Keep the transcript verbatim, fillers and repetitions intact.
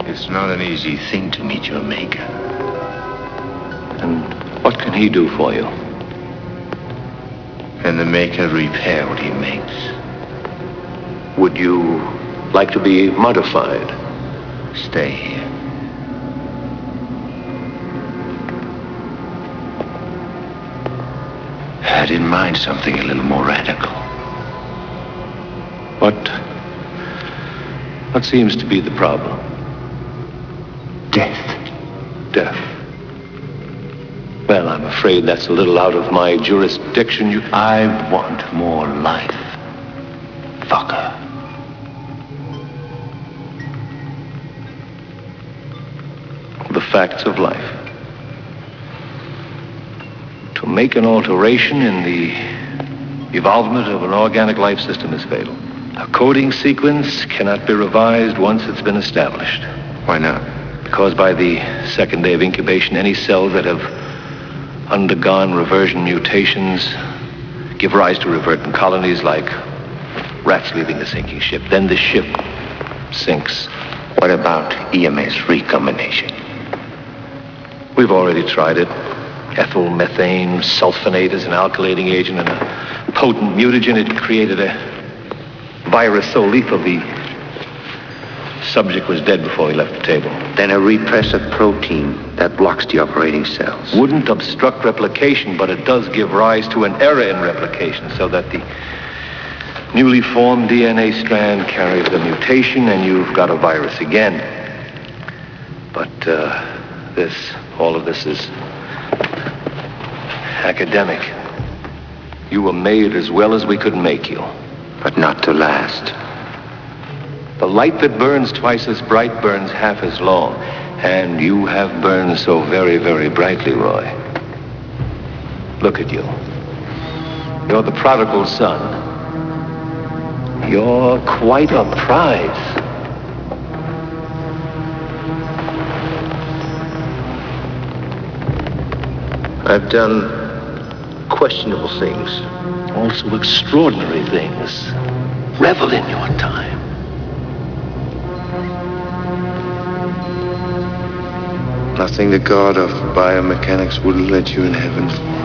It's not an easy thing to meet your maker. And what can he do for you? Can the maker repair what he makes? Would you like to be modified? Stay here. I had in mind something a little more radical. What... what seems to be the problem? Death. Death. Well, I'm afraid that's a little out of my jurisdiction. You... I want more life, fucker. The facts of life. To make an alteration in the evolvement of an organic life system is fatal. A coding sequence cannot be revised once it's been established. Why not? Because by the second day of incubation, any cells that have undergone reversion mutations give rise to revertant colonies like rats leaving a sinking ship. Then the ship sinks. What about E M S recombination? We've already tried it. Ethyl methane sulfonate is an alkylating agent and a potent mutagen. It created a virus so lethal the subject was dead before he left the table. Then a repressive protein that blocks the operating cells. Wouldn't obstruct replication, but it does give rise to an error in replication so that the newly formed D N A strand carries the mutation and you've got a virus again. But uh, this, all of this is academic. You were made as well as we could make you. But not to last. The light that burns twice as bright burns half as long. And you have burned so very, very brightly, Roy. Look at you. You're the prodigal son. You're quite a prize. I've done questionable things. Also extraordinary things. Revel in your time. Nothing the god of biomechanics wouldn't let you in heaven for.